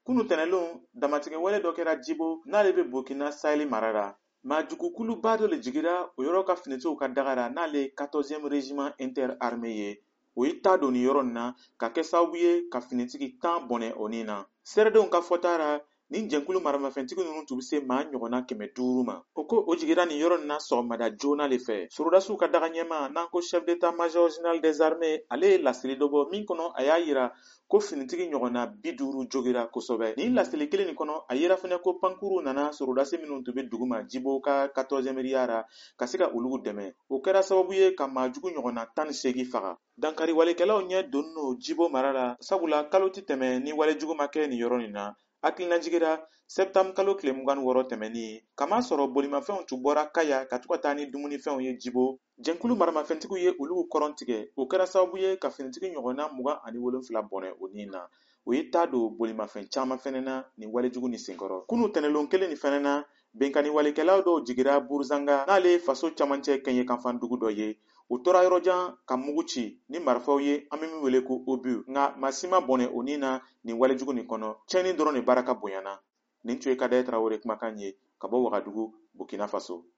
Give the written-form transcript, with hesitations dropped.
kunu tɛnɛlon damatigɛ wale dɔ kɛra Djibo n'ale bɛ Burkina Sahel mara la. Maajugukuluba dɔ le jigira o yɔrɔ ka finitigiw ka dagara n'ale 14e régiment interarmé ye. O y'i ta don nin yɔrɔ nin na ka kɛ sababu ye ka finitigi 10 bɔnɛ o nin na. Seeredenw ka fɔta ra nin jɛnkulu maramafɛntigi ninnu tun bɛ se maa ɲɔgɔnna 500 ma. O ko o jigira nin yɔrɔ nin na sɔgɔmada joona le fɛ. Sorodasiw ka daga ɲɛma n'an ko chef d'état-major général des armées ale ye laseli dɔ bɔ min kɔnɔ a y'a yira ko finitigi ɲɔgɔnna 50 jogira kosɛbɛ. Nin laseli kelen nin kɔnɔ a yira fana ko pankuru nana sorodasi minnu tun bɛ duguma Djibo ka 14e riya ra ka se ka olu dɛmɛ. O kɛra sababu ye ka maajugu ɲɔgɔnna 18 faga. Dankari walekɛlaw ɲɛ donnen no Djibo mara la sabula kalo tɛ tɛmɛ ni walejugu ma kɛ nin yɔrɔ nin na. Hakilinajigira septembre kalo tile 26 tɛmɛnin kama sɔrɔ bolimafɛnw tun bɔra Kaya ka to ka taa ni dumunifɛnw ye Djibo. Jɛnkulu maramafɛntigiw ye olu kɔrɔn tigɛ. O kɛra sababu ye ka finitigi ɲɔgɔnna 27 bɔnɛ o nin na. O ye ta don bolimafɛn caman fɛnɛ na nin walejugu ni senkɔrɔ. Kunu tɛnɛlon kelen nin fɛnɛ na bɛnkani walekɛlaw dɔw jigira Burzanga n'ale ye faso camancɛ kɛɲɛ kanfan dugu dɔ ye. U tora yɔrɔjan ka mugu ci ni marifaw ye an bɛ min wele ko obus nka maa si ma bɔnɛ o nin na nin walejugu nin kɔnɔ. Cɛnni dɔrɔn de baraka bonyana. Nin tun ye Kadaye Tarawele kumakan ye ka bɔ Wagadugu, Burkina Faso.